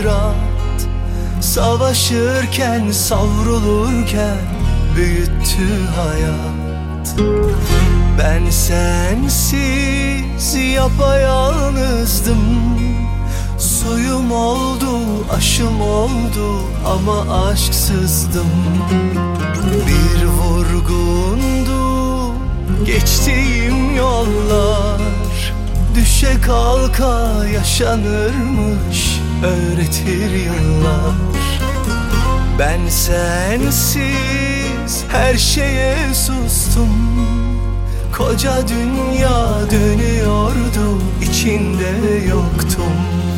murat, savaşırken savrulurken büyüttü hayat. Ben sensiz yapayalnızdım, suyum oldu, aşım oldu ama aşksızdım. Bir vurgundu geçtiğim yollar, düşe kalka yaşanırmış öğretir yıllar. Ben sensiz her şeye sustum, koca dünya dönüyordu, içinde yoktum.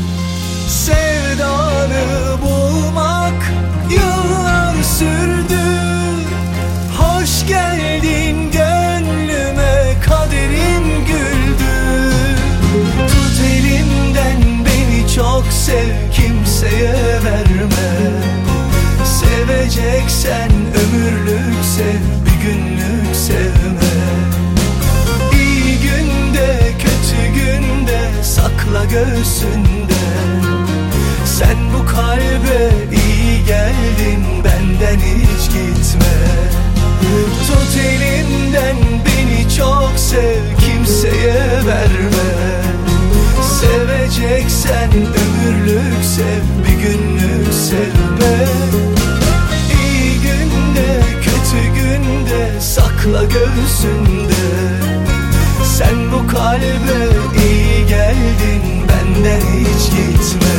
Sevdanı bulmak yıllar sürdü, hoş geldin gönlüme, kaderim güldü. Tut elimden beni çok sev, kimseye verme. Seveceksen ömürlük sev, bir günlük sevme. İyi günde kötü günde sakla göğsünde. Sen bu kalbe iyi geldin, benden hiç gitme. Tut elimden beni çok sev, kimseye verme. Seveceksen ömürlük sev, bir günlük sevme. İyi günde kötü günde sakla göğsünde. Sen bu kalbe iyi geldin, benden hiç gitme.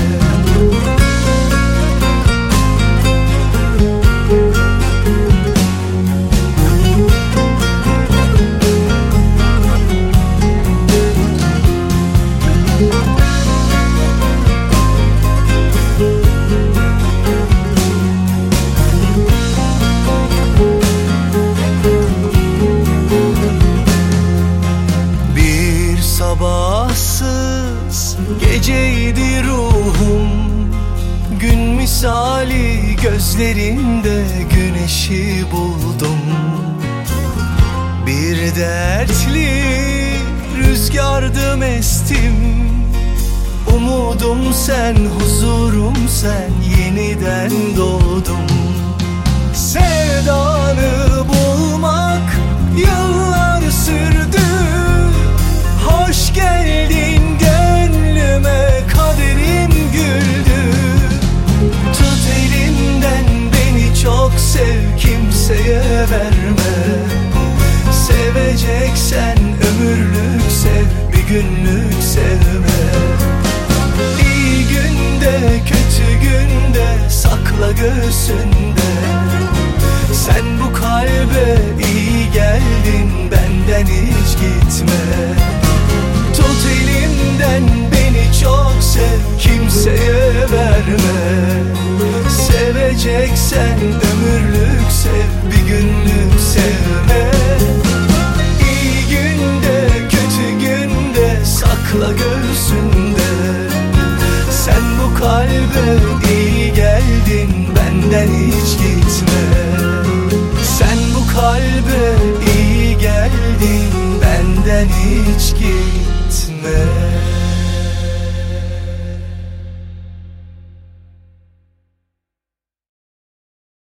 Sabahsız geceydi ruhum, gün misali gözlerinde güneşi buldum. Bir dertli rüzgardım estim, umudum sen, huzurum sen, yeniden doğdum. Sevdanı bulmak yıllar sürdü, hoş geldin gönlüme, kaderim güldü. Tut elimden beni çok sev, kimseye verme. Seveceksen ömürlük sev, bir günlük sevme. İyi günde kötü günde sakla göğsünde. Sen bu kalbe iyi geldin, benden hiç gitme. Tut elimden beni çok sev, kimseye verme. Seveceksen ömürlük sev, bir günlük sevme. İyi günde kötü günde sakla göğsünde. Sen bu kalbe iyi geldin, benden hiç gitme. Sen bu kalbe iyi geldin, benden hiç gitme.